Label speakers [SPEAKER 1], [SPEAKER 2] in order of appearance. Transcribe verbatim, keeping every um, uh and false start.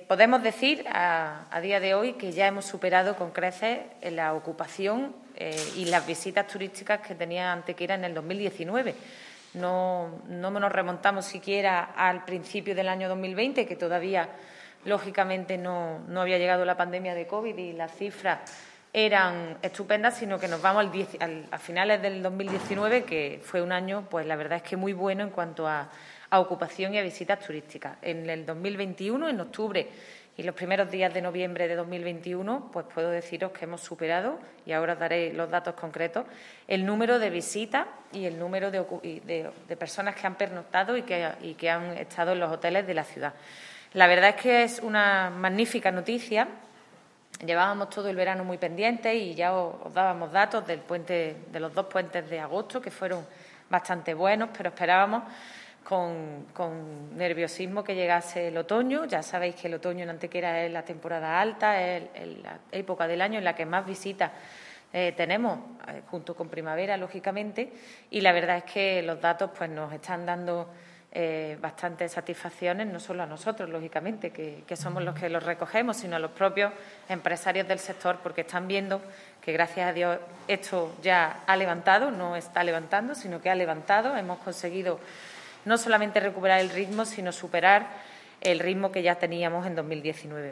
[SPEAKER 1] podemos decir a, a día de hoy que ya hemos superado con creces la ocupación eh, y las visitas turísticas que tenía Antequera en el dos mil diecinueve. No, no nos remontamos siquiera al principio del año dos mil veinte, que todavía, lógicamente, no, no había llegado la pandemia de COVID y las cifras eran estupendas, sino que nos vamos al diez, al, a finales del dos mil diecinueve, que fue un año, pues la verdad es que muy bueno en cuanto a, a ocupación y a visitas turísticas. En el dos mil veintiuno, en octubre y los primeros días de noviembre de dos mil veintiuno, pues puedo deciros que hemos superado, y ahora os daré los datos concretos, el número de visitas y el número de, de, de personas que han pernoctado y que, y que han estado en los hoteles de la ciudad. La verdad es que es una magnífica noticia. Llevábamos todo el verano muy pendientes y ya os, os dábamos datos del puente, de los dos puentes de agosto, que fueron bastante buenos, pero esperábamos Con, con nerviosismo que llegase el otoño. Ya sabéis que el otoño en Antequera es la temporada alta, es, es la época del año en la que más visitas eh, tenemos, eh, junto con primavera, lógicamente, y la verdad es que los datos pues, nos están dando eh, bastantes satisfacciones, no solo a nosotros, lógicamente, que, que somos los que los recogemos, sino a los propios empresarios del sector, porque están viendo que, gracias a Dios, esto ya ha levantado, no está levantando, sino que ha levantado. Hemos conseguido no solamente recuperar el ritmo, sino superar el ritmo que ya teníamos en dos mil diecinueve.